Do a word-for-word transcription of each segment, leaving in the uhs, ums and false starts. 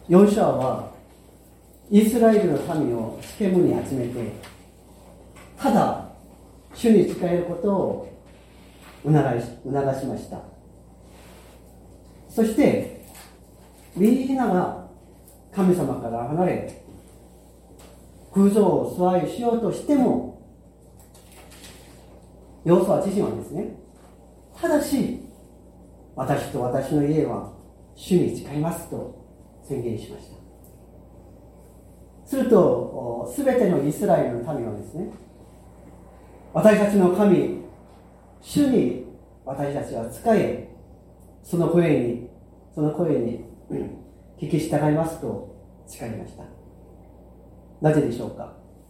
ヨシュアはイスラエルの民をシケムに集めて、ただ主に仕えることを促し、促しました。そしてみんなが神様から離れ偶像を崇拝しようとしても、ヨシュア自身はですね、ただし私と私の家は主に誓いますと宣言しました。するとすべてのイスラエルの民はですね、私たちの神主に私たちは仕え、その声にその声に、うん、聞き従いますと誓いました。なぜでしょうか。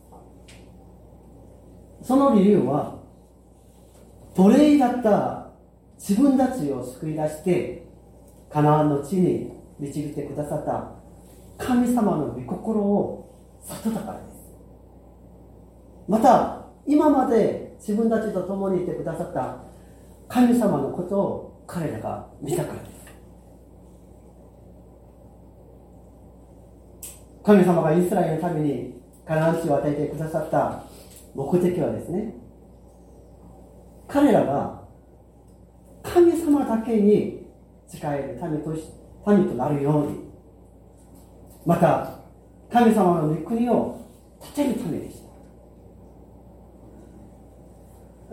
その理由は、奴隷だった自分たちを救い出してカナアンの地に導いてくださった神様の御心を悟ったからです。また今まで自分たちと共にいてくださった神様のことを彼らが見たからです。神様がイスラエルのためにカナン地を与えてくださった目的はですね、彼らが神様だけに仕える民とし民となるように、また神様の御国を建てるためでした。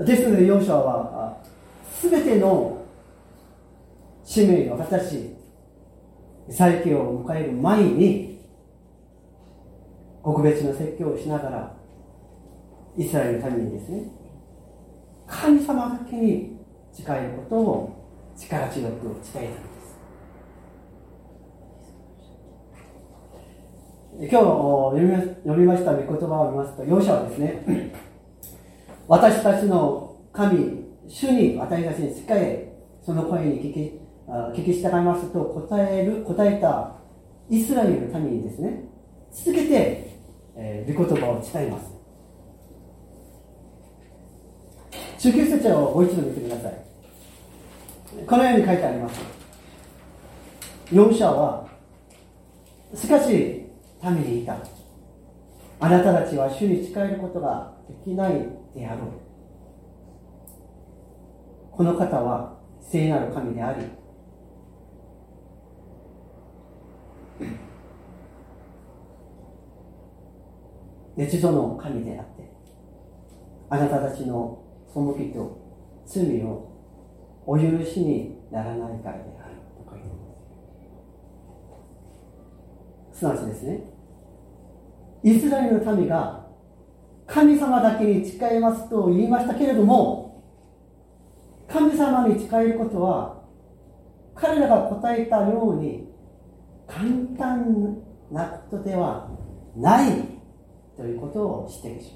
ですのでヨシュアはすべての使命を果たし、再起を迎える前に特別な説教をしながらイスラエルの民にですね、神様だけに誓えることを力強く伝えたのです。今日読みま、読みました御言葉を見ますと、ヨシュアはですね、私たちの神主に私たちに仕え、その声に聞き聞き従いますと答える答えたイスラエルの民にですね、続けて、えー、御言葉を伝えます。じゅうきゅう節をもう一度見てください。このように書いてあります。ヨシュアはしかし民に言った。あなたたちは主に仕えることができないであろう。この方は聖なる神であり、熱度の神であって、あなたたちの背きと罪をお許しにならないからであると書いてあります。すなわちですね、イスラエルの民が神様だけに仕えますと言いましたけれども、神様に仕えることは彼らが答えたように簡単なことではないということを指摘し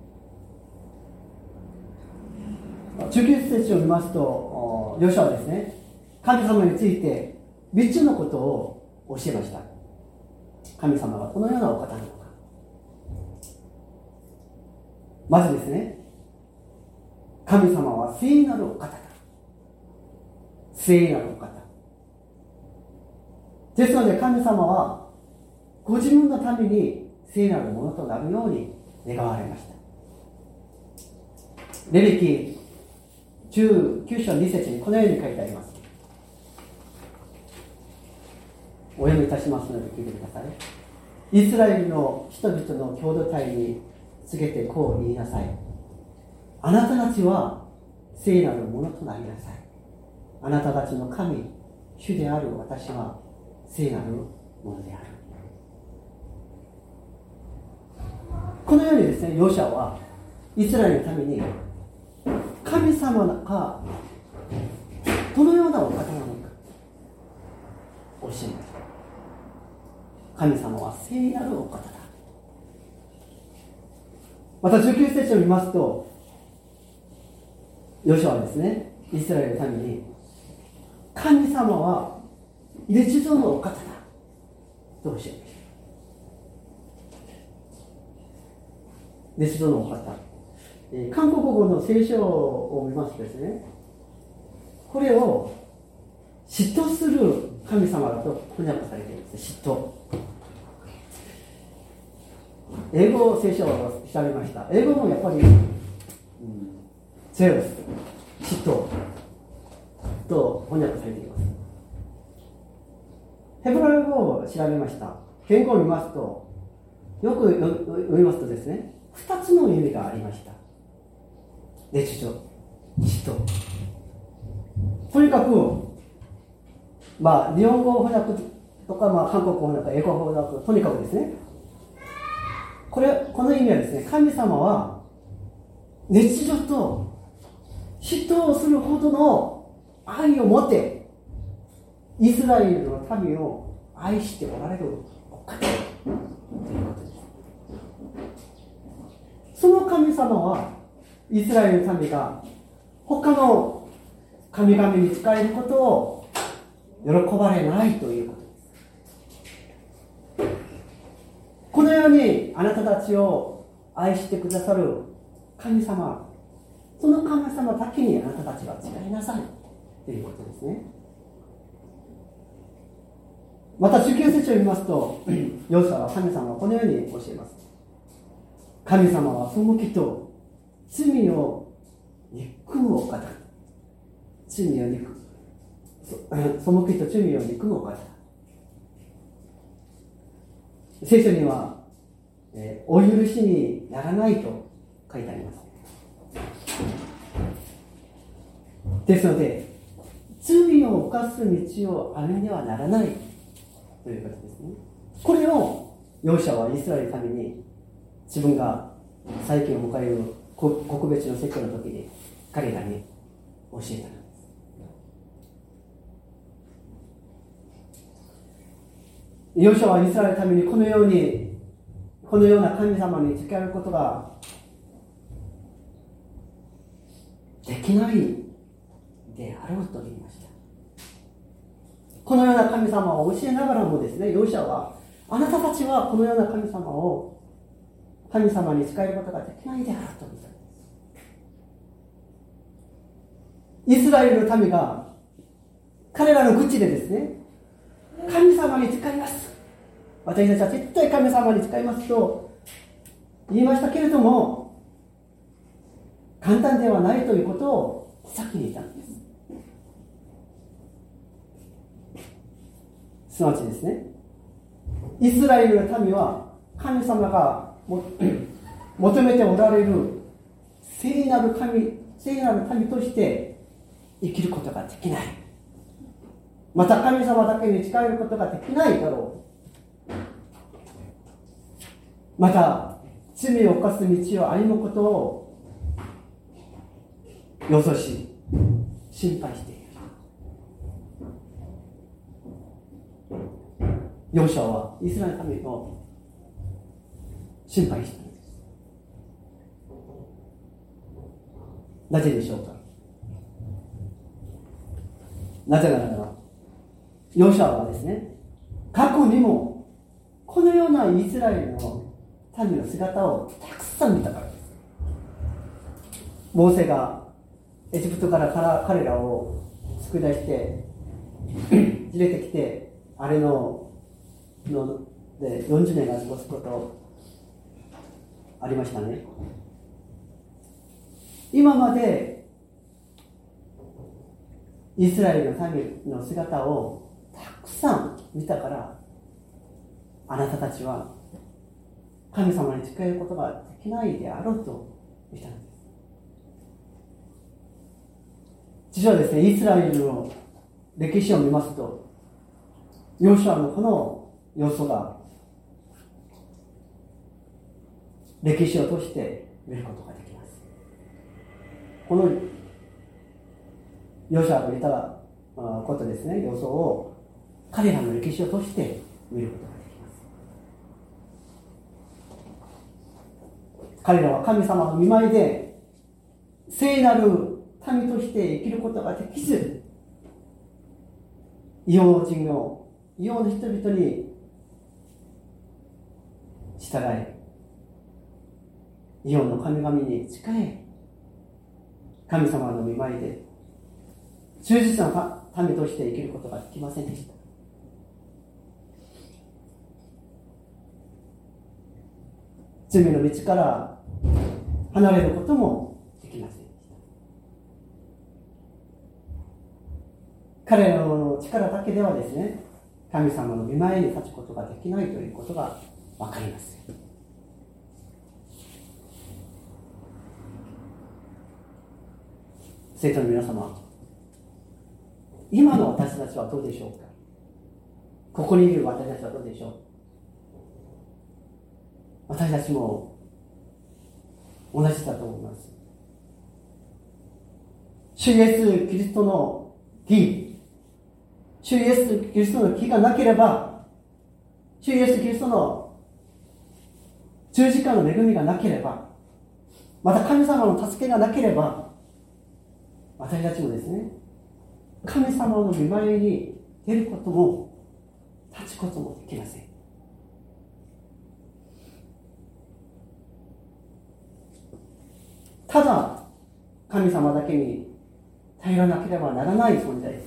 ます。じゅうきゅう節を見ますと、ヨシュアはですね、神様についてみっつのことを教えました。神様はこのようなお方なのか。まずですね、神様は聖なるお方だ。聖なるお方ですので、神様はご自分のために聖なるものとなるように願われました。レビ記じゅうきゅう章に節にこのように書いてあります。お読みいたしますので聞いてください。イスラエルの人々の共同体に告げてこう言いなさい。あなたたちは聖なるものとなりなさい。あなたたちの神主である私は聖なるものである。このようにですね、ヨシュアはイスラエルのために神様がどのようなお方なのか教えました。神様は聖なるお方だ。またじゅうきゅう節を見ますと、ヨシュアはですね、イスラエルの民に神様は一度のお方だと教えました。熱度のお方、えー、韓国語の聖書を見ますとですね、これを嫉妬する神様だと翻訳されています。嫉妬。英語聖書を調べました。英語もやっぱり、うん、ゼロス、嫉妬と翻訳されています。ヘブライ語を調べました。言語を見ますと、よく読みますとですね、二つの意味がありました。熱情、嫉妬。とにかく、まあ、日本語翻訳とか、まあ、韓国語翻訳、英語翻訳、とにかくですね、これ、この意味はですね、神様は、熱情と嫉妬をするほどの愛を持って、イスラエルの民を愛しておられるお方ということです。その神様は、イスラエルの民が他の神々に仕えることを喜ばれないということです。このようにあなたたちを愛してくださる神様、その神様だけにあなたたちは仕えなさいということですね。また、宗教聖書を見ますと、ヨシュアは神様はこのように教えます。神様は背きと罪を憎むお方。罪を憎む。背きと罪を憎むお方。聖書には、えー、お許しにならないと書いてあります。ですので、罪を犯す道を歩んではならないということですね。これをヨシュアはイスラエルのために自分が再建を迎える告別の説教の時に彼らに教えたのです。ヨシュアはイスラエルのためにこのようにこのような神様に付き合うことができないであろうと言いました。このような神様を教えながらもですね、ヨシュアはあなたたちはこのような神様を神様に仕えることができないであろうと言ったんです。イスラエルの民が彼らの口でですね、神様に仕えます、私たちは絶対神様に仕えますと言いましたけれども、簡単ではないということを先に言ったんです。すなわちですね、イスラエルの民は神様が求めておられる聖なる神、聖なる民として生きることができない。また神様だけに仕えることができないだろう。また罪を犯す道を歩むことをよそし心配している。ヨシュアはイスラエルの民を心配したんです。なぜでしょうか。なぜならば、ヨシュアはですね、過去にもこのようなイスラエルの民の姿をたくさん見たからです。モーセがエジプトから彼らを救い出して連れてきて、あれののでよんじゅうねんが過ごすことありましたね。今までイスラエルの民の姿をたくさん見たから、あなたたちは神様に仕えることができないであろうと言ったのです。実はですね、イスラエルの歴史を見ますと、ヨシュアのこの要素が歴史を通して見ることができます。このヨシュアが言ったことですね、要素を彼らの歴史を通して見ることができます。彼らは神様の御前で聖なる民として生きることができず、異様人の異様な人々に従い、異様の神々に仕え、神様の御前で忠実な民として生きることができませんでした。 罪の道から離れることもできませんでした。彼らの力だけではですね、神様の御前に立つことができないということがわかります。生徒の皆様、今の私たちはどうでしょうか。ここにいる私たちはどうでしょう。私たちも同じだと思います。主イエス・キリストの義、主イエス・キリストの義がなければ、主イエス・キリストの十字架の恵みがなければ、また神様の助けがなければ、私たちもですね、神様の御前に出ることも立つこともできません。ただ神様だけに頼らなければならない存在です。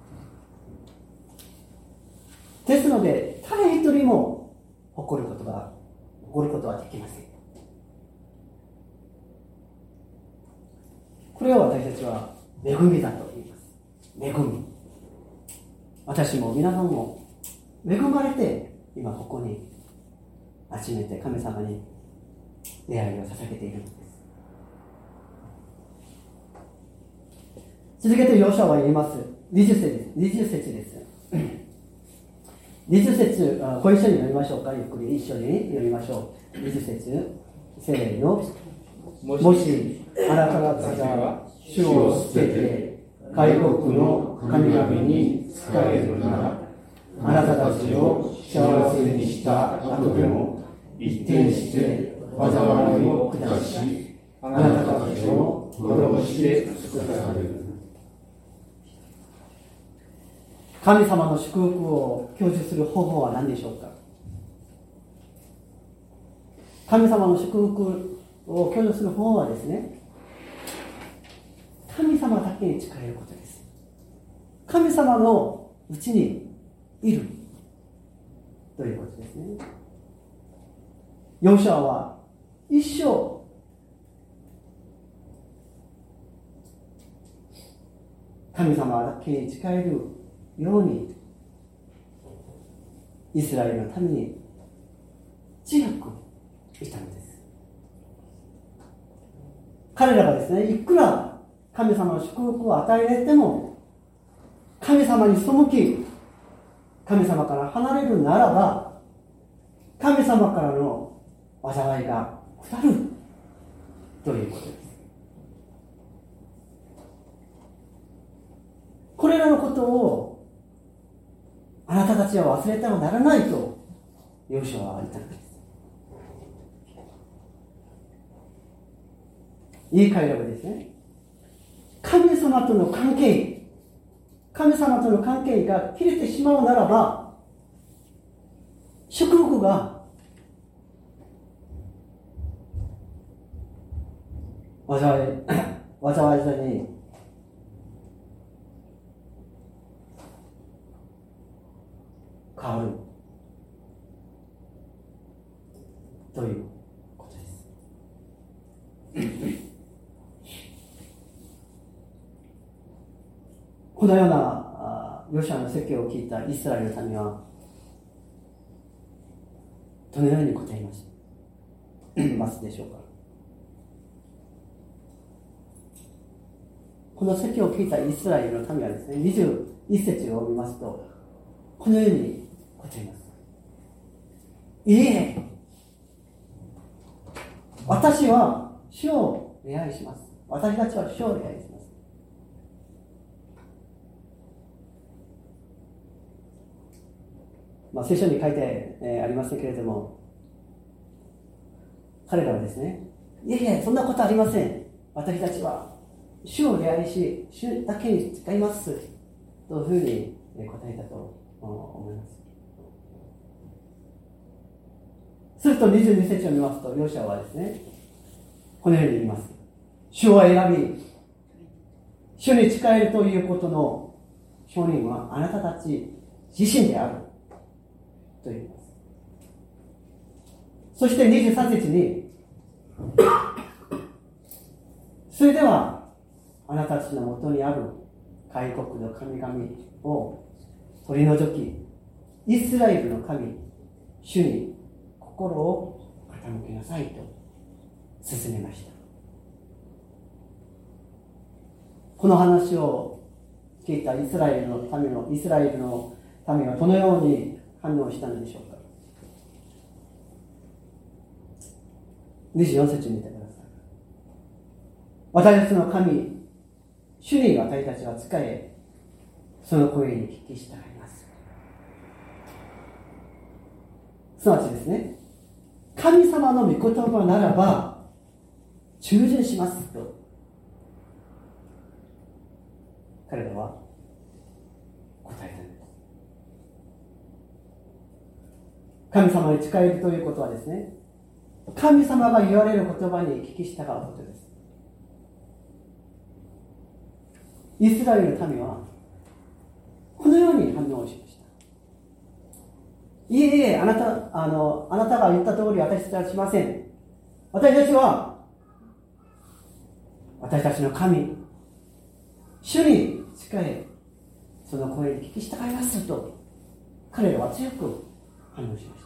ですので、誰一人も誇ることが誇ることはできません。これを私たちは恵みだと言います。恵み。私も皆さんも恵まれて今ここに集めて神様に出会いを捧げているのです。続けてヨシュアは言います。にじゅう節です。にじゅう節です。にじゅう節、ご一緒に読みましょうか。ゆっくり一緒に読みましょう。にじゅう節、せーの。もしあなた方が主を捨てて外国の神々に仕えるなら、あなたたちを幸せにした後でも一転して災いを下し、あなたたちを滅ぼして尽くされる。神様の祝福を享受する方法は何でしょうか。神様の祝福を享受する方法はですね、神様だけに近えることです。神様のうちにいるということですね。ヨシュアは一生神様だけに近えるようにイスラエルのために強くいたのです。彼らがですね、いくら神様の祝福を与えられても、神様に背き神様から離れるならば、神様からの災いが来るということです。これらのことをあなたたちは忘れてはならないとヨシュアは言ったのです。言い換えればですね、神様との関係、神様との関係が切れてしまうならば、祝福が災い、災いずに変わるということです。このようなヨシュアの説教を聞いたイスラエルの民はどのように答えましたますでしょうか。この説教を聞いたイスラエルの民はですね、にじゅういち節を読みますとこのように答えます。いいえ、私は主を礼拝します。私たちは主を礼拝します。まあ、聖書に書いて、えー、ありませんけれども、彼らはですね、いえいえ、そんなことありません。私たちは主を礼拝し、主だけに使います。というふうに答えたと思います。するとにじゅうに節を見ますと、ヨシュアはですね、このように言います。主を選び、主に仕えるということの証人はあなたたち自身であると言います。 そしてにじゅうさん節に、それではあなたたちのもとにある外国の神々を取り除き、イスラエルの神主に心を傾けなさいと進めました。この話を聞いたイスラエルの民のイスラエルの民はどのように反応したのでしょうか。にじゅうよん節見てください。私たちの神主に私たちは仕え、その声に聞き従います。すなわちですね、神様の御言葉ならば従順しますと彼らは答えたのです。神様に仕えるということはですね、神様が言われる言葉に聞き従うことです。イスラエルの民はこのように反応しました。いえいえ、あなた、あの、あなたが言った通り私たちはしません。私たちは私たちの神主に仕え、その声に聞き従いますと彼らは強く反応しました。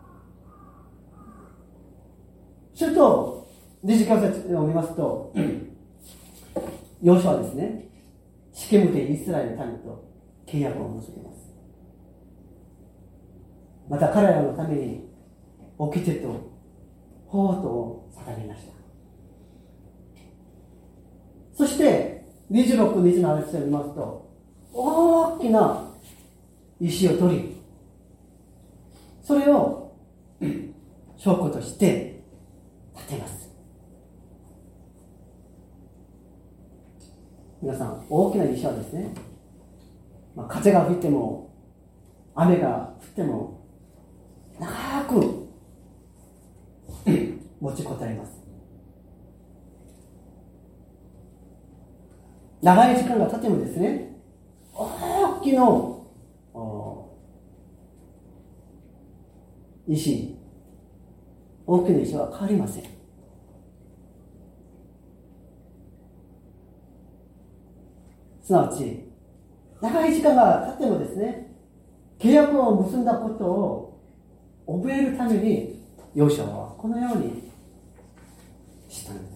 するとにじゅうきゅう節を見ますと、ヨシュアはですね、シケムでイスラエルの民と契約を結びます。また彼らのために掟と法とを定めました。そしてにじゅうろく、にじゅうなな節を見ますと、大きな石を取り、それを証拠として立てます。皆さん、大きな石はですね、まあ、風が吹いても雨が降っても長く持ちこたえます。長い時間が経ってもですね、大きな石、大きな石は変わりません。すなわち、長い時間が経ってもですね、契約を結んだことを覚えるために、ヨシュアはこのようにしたんです。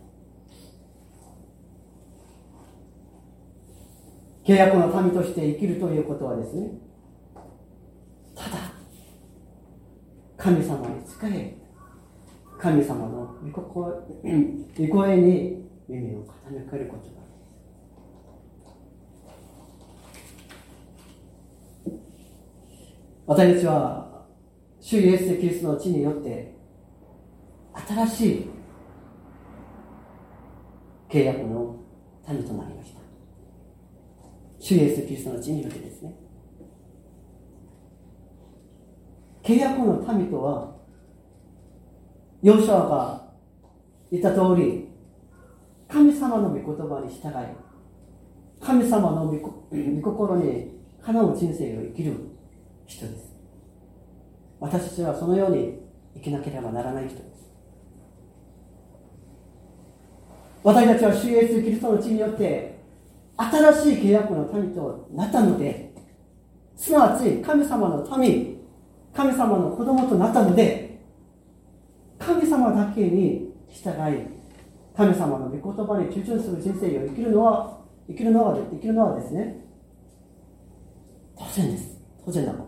契約の民として生きるということはですね、ただ神様に仕え、神様の御声に耳を傾けることだ。私たちは主イエス・キリストの地によって新しい契約の民となりました。主イエス・キリストの地によってですね。契約の民とは、ヨシュアが言った通り、神様の御言葉に従い、神様の御心にかなう人生を生きる人です。私たちはそのように生きなければならない人です。私たちは主イエス・キリストの地によって新しい契約の民となったので、すなわち神様の民、神様の子供となったので、神様だけに従い、神様の御言葉に従順する人生を生きるのは生きるのは生きるのはですね、当然です。当然なことです。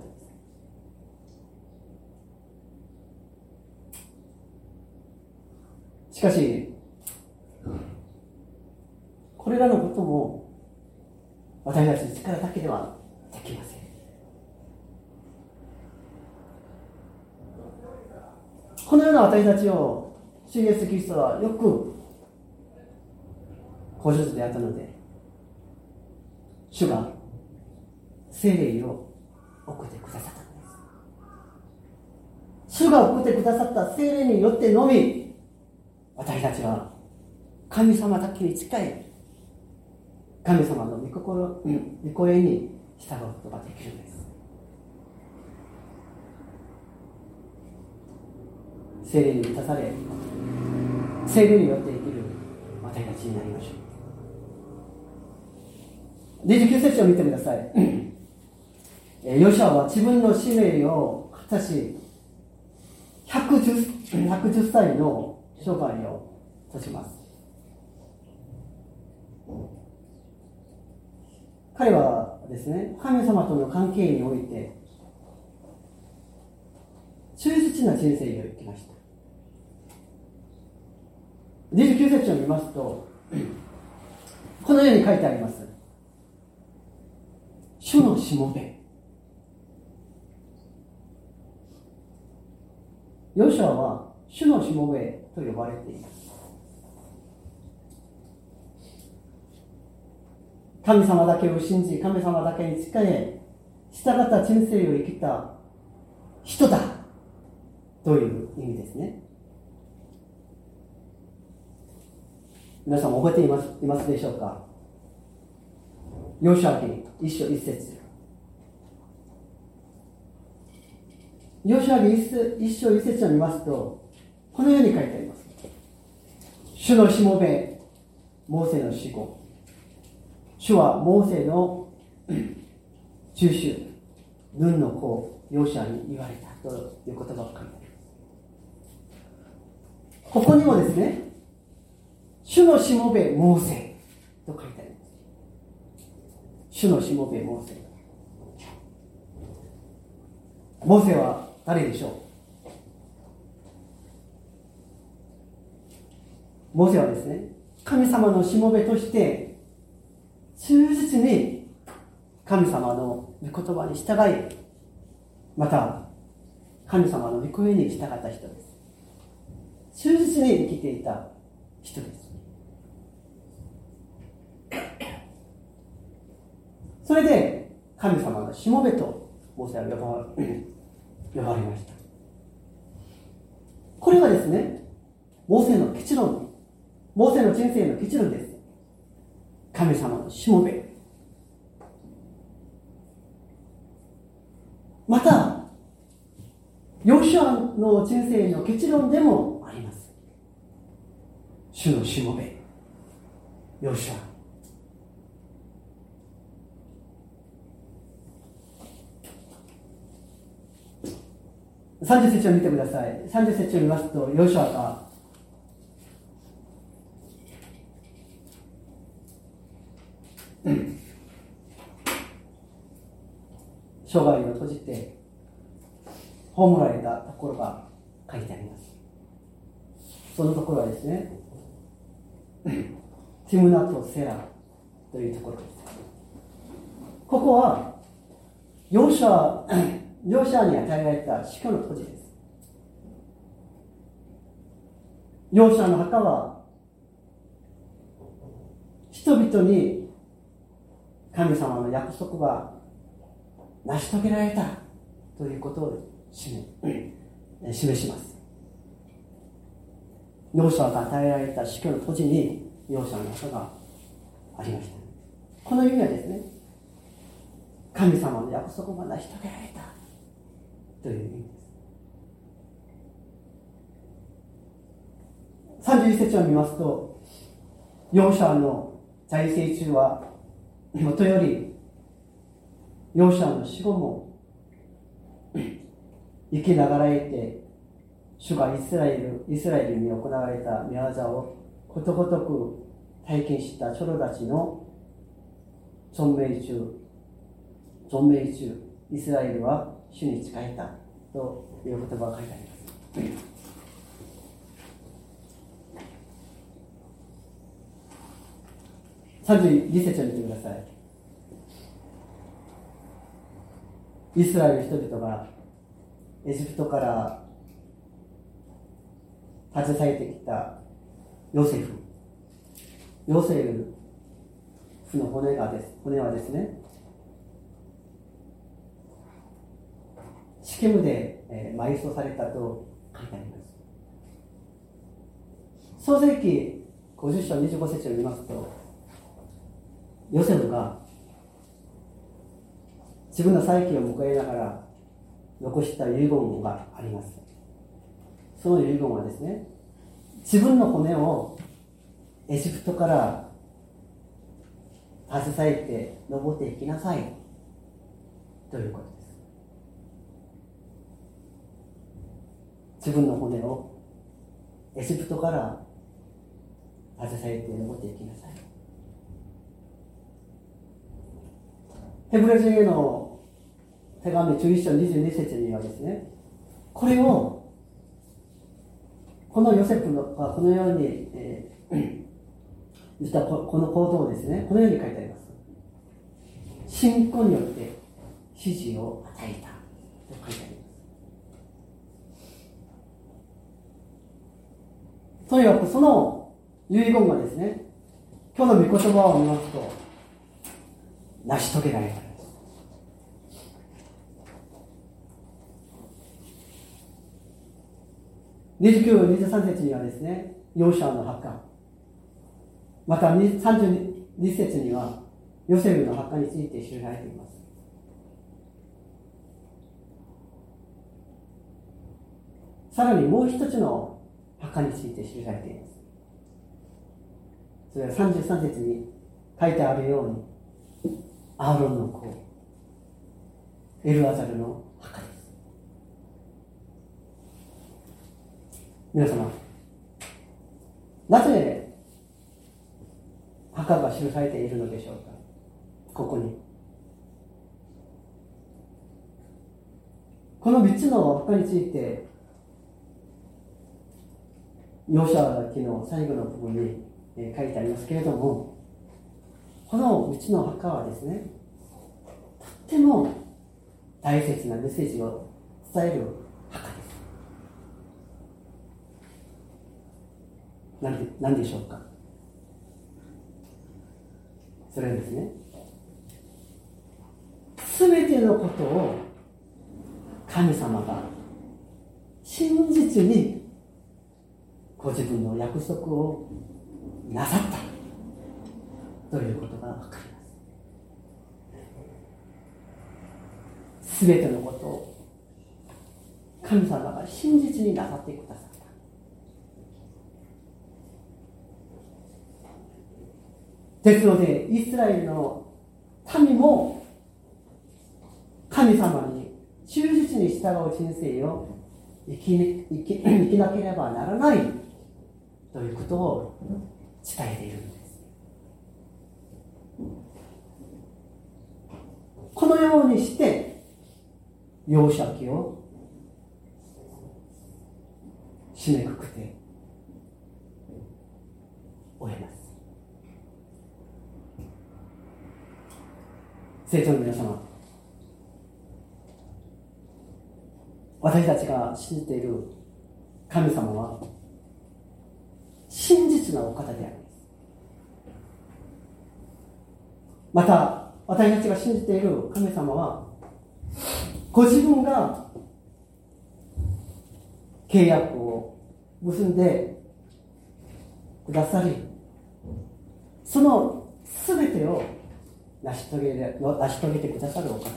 しかし、これらのことも私たちの力だけではできません。このような私たちを主イエス・キリストはよくご存知であったので、主が聖霊を送ってくださったのです。主が送ってくださった聖霊によってのみ、私たちは神様だけに近い神様の御心、御声に従うことができるんです。 聖霊に満たされ、聖霊によって生きる私たちになりましょう。にじゅうきゅう節を見てください。ヨシュアは自分の使命を果たし、ひゃくじゅうさいの生涯を閉じます。彼はですね、神様との関係において忠実な人生を生きました。にじゅうきゅう節を見ますと、このように書いてあります。主のしもべ。ヨシュアは主のしもべと呼ばれています。神様だけを信じ、神様だけに仕え、従った人生を生きた人だという意味ですね。皆さん覚えています、いますでしょうか。ヨシュア記一章一節。ヨシュア記一章一節を見ますと、このように書いてあります。主のしもべ、モーセの死後。主はモーセの中衆、ヌンの子、ヨシュアに言われたという言葉を書いてあります。ここにもですね、主のしもべ、モーセと書いてあります。主のしもべ、モーセ。モーセは誰でしょう。モーセはですね、神様のしもべとして忠実に神様の御言葉に従い、また神様の御声に従った人です。忠実に生きていた人です。それで神様のしもべとモーセは呼ば、呼ばれました。これがですね、モーセの結論、モーセの人生の結論です。神様のしもべ。またヨシュアの人生の結論でもあります。主のしもべ、ヨシュア。さんじゅう節を見てください。さんじゅう節を見ますと、ヨシュアが生涯を閉じて葬られたところが書いてあります。そのところはですね、ティムナとセラというところです。ここはヨシュアヨシュアに与えられた死去の土地です。ヨシュアの墓は人々に神様の約束が成し遂げられたということを示します。ヨシュアが与えられた死去の土地にヨシュアの墓がありました。この意味はですね、神様の約束が成し遂げられたという意味です。さんじゅういち節を見ますと、ヨシュアの在世中はもとよりヨシュアの死後も生きながらえて、主がイスラエルイスラエルに行われた御業をことごとく体験した長老たちの存命中存命中イスラエルは主に仕えたという言葉が書いてあります。さんじゅうに節を見てください。イスラエル人々がエジプトから携えてきたヨセフヨセフの骨がです骨はですね、シケムで、えー、埋葬されたと書いてあります。創世記ごじゅう章にじゅうご節を見ますと、ヨセフが自分の再起を迎えながら残した遺言があります。 その遺言はですね、自分の骨をエジプトから携えて登っていきなさいということです。自分の骨をエジプトから携えて登っていきなさい。ヘブル人への手紙じゅういっ章にじゅうに節にはですね、これをこのヨセフのこのように、えー、言ったこの行動をですね、このように書いてあります。信仰によって指示を与えたと書いてあります。とにかくその遺言がですね、今日の御言葉を見ますと成し遂げられたんです。にじゅうきゅう、にじゅうさん節にはですね、ヨシュアの墓、またさんじゅうに節にはヨセフの墓について記されています。さらにもう一つの墓について記されています。それはさんじゅうさん節に書いてあるように、アーロンの子エルアザルの墓です。皆様、なぜ墓が記されているのでしょうか。ここにこのみっつの墓についてヨシュア記の最後の部分に書いてありますけれども、このみっつの墓はですね、とっても大切なメッセージを伝える墓です。何で、何でしょうか。それはですね、すべてのことを神様が真実にご自分の約束をなさったということが分かります。すべてのことを神様が真実になさってくださった。ですので、イスラエルの民も神様に忠実に従う人生を生き、生き、生きなければならないということを伝えているんです。このようにして幼少期を締めくくって終えます。生徒の皆様、私たちが信じている神様は真実なお方であります。また私たちが信じている神様はご自分が契約を結んでくださり、その全てを成し遂げる、成し遂げてくださるお方です。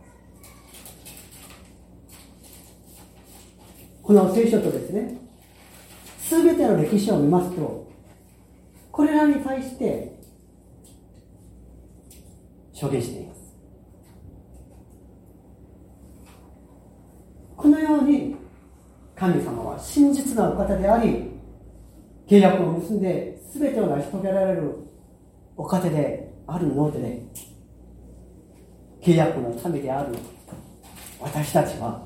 この聖書とですね、すべての歴史を見ますと、これらに対して証言しています。このように神様は真実なお方であり、契約を結んで全てを成し遂げられるお方であるので、契約の民である私たちは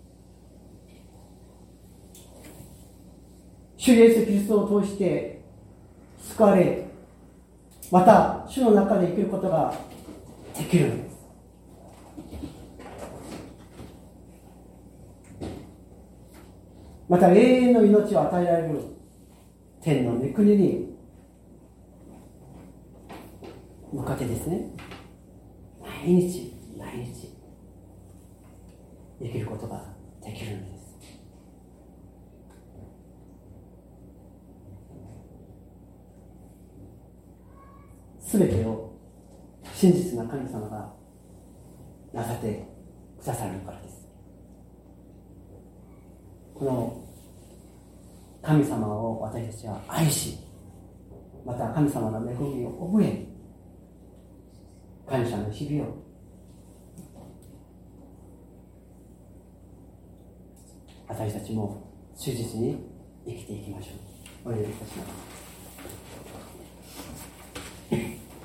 主イエス・キリストを通して救われ、また主の中で生きることができるのです。また永遠の命を与えられる天の御国に向かってですね、毎日毎日生きることができるのです。すべてを真実な神様がなさってくださるからです。この神様を私たちは愛し、また神様の恵みを覚え、感謝の日々を私たちも忠実に生きていきましょう。お願いいたします。